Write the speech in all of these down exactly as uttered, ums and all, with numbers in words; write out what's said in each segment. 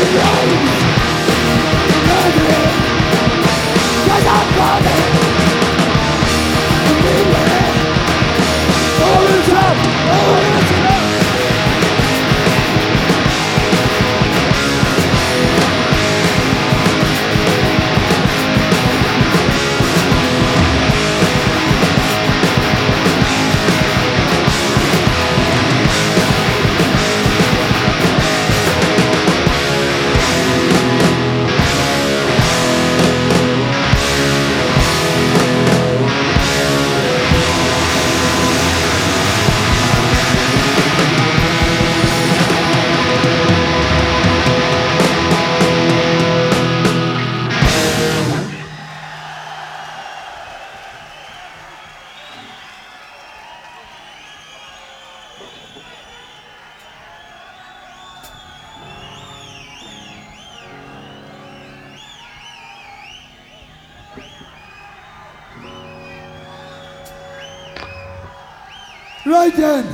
Right then.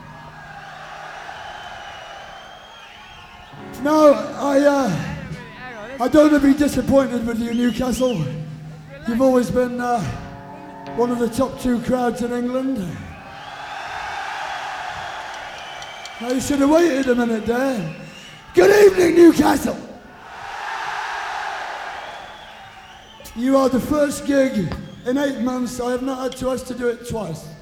Now, I, uh, I don't want to be disappointed with you, Newcastle. You've always been uh, one of the top two crowds in England. Now, you should have waited a minute there. Good evening, Newcastle. You are the first gig in eight months I have not had twice to do it twice.